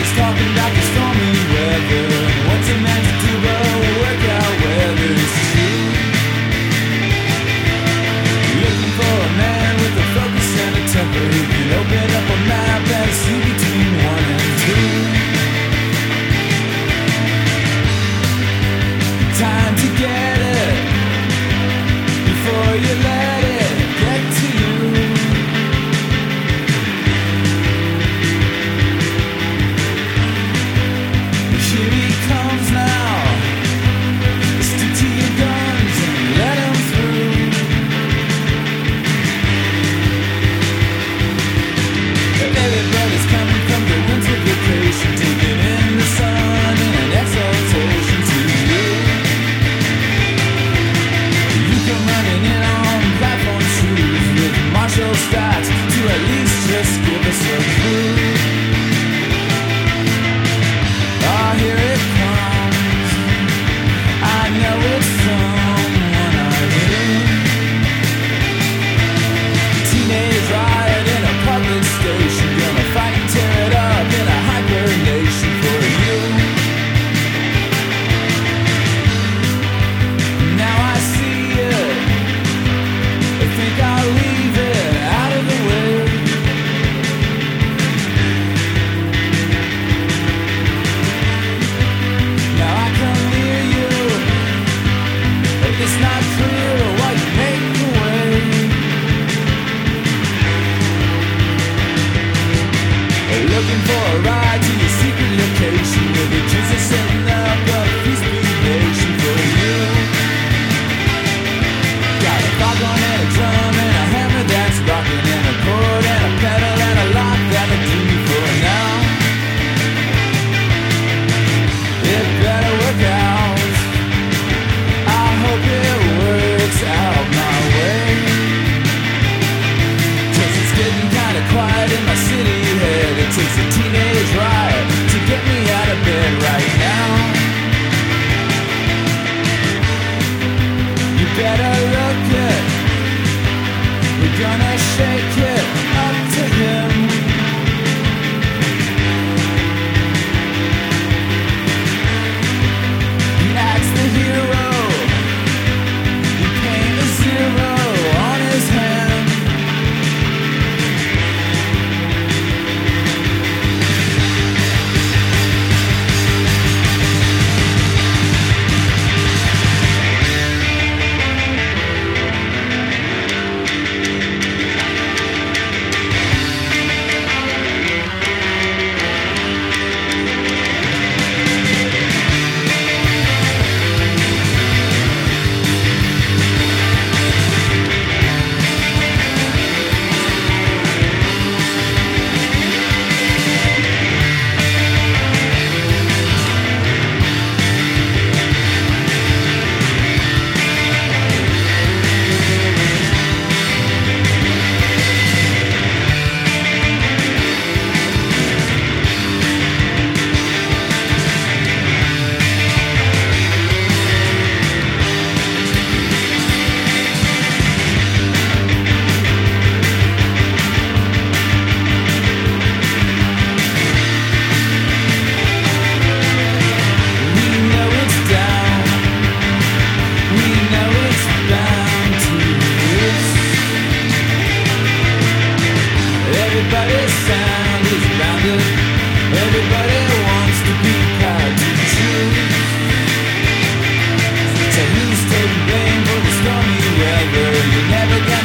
talking about the stormy weather. What's a man to do but work out whether it's true? Looking for a man with a focus and a temper who can open up a map and see between 1 and 2. Time to get it before you let it get to you. Here he comes now. Stick to your guns and let him through. Everybody's coming from the winter vacation, taking in the sun in an exaltation to you. You come running in on platform shoes with Marshall stats to at least just give us a clue. Oh, here it comes. I know it's someone I knew. Teenage riot in a public station, gonna fight and tear it up in a hyper nation for you. Now I see it. I think I'll leave it out of the way. Now I come near you. It's not clear why you make the way. Looking for a ride to your secret location where the Jews are setting up a feast nation for you. Got a foghorn and a drum and a hammer that's rocking and a chord and a pedal and a lock that'll do me for now. It better work out. I hope it works out my way. 'Cause it's getting kinda quiet in my city head. It takes a teenage riot to get me out of bed right now. You better look it. We're gonna shake it up to him. He acts the hero. You paint a 0 on his hand. Everybody's sound is rounded. Everybody wants to be proud to choose. So who's taking blame for the stormy weather? You're never gonna